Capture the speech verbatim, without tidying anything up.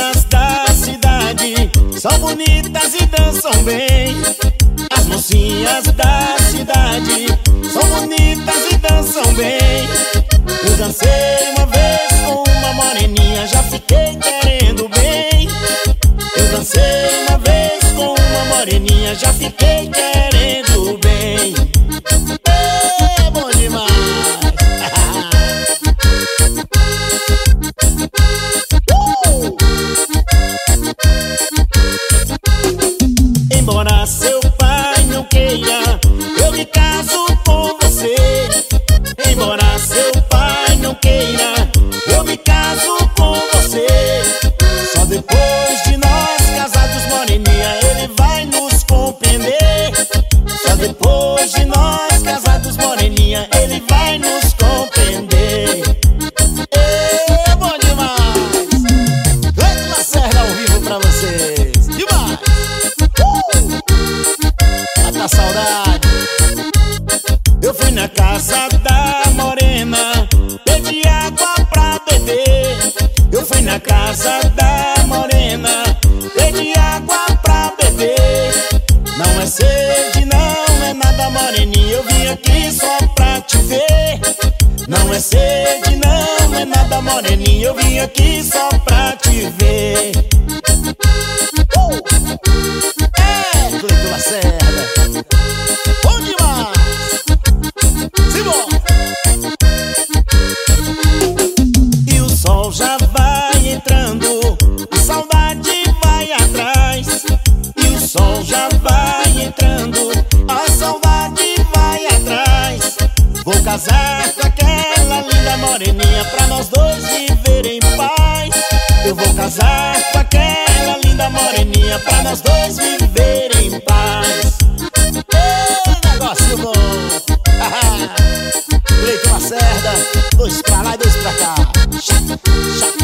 mocinhas da cidade são bonitas e dançam bem. As mocinhas da cidade são bonitas e dançam bem. Eu dancei uma vez com uma moreninha, já fiquei querendo bem. Eu dancei uma vez com uma moreninha, já fiquei querendo bem. É bom demais. uh! Embora seu pai não queira, eu me caso com você. Embora seu pai não queira, eu me caso com você. Só depois de nós casados, moreninha, ele vai nos compreender. Só depois de nós casados, moreninha, ele vai nos compreender. É bom demais. Cleiton Lacerda ao vivo pra vocês. Demais. Uh! Mata a saudade. Eu fui na casa da morena, pedi água pra beber. Eu fui na casa da morena, pedi água pra beber. Não é sede, não é nada, moreninha, eu vim aqui só pra te ver. Não é sede, não é nada, moreninha, eu vim aqui só pra te ver. uh! É, Cleiton Lacerda. Bom demais. Simbora. E o sol já vai entrando, a saudade vai atrás. E o sol já vai entrando, a saudade vai atrás. Vou casar com aquela linda moreninha, pra nós dois viver em paz. Eu vou casar com aquela linda moreninha, pra nós dois viver em paz. Ei, negócio bom. Cleiton Lacerda, dois pra lá e dois pra cá.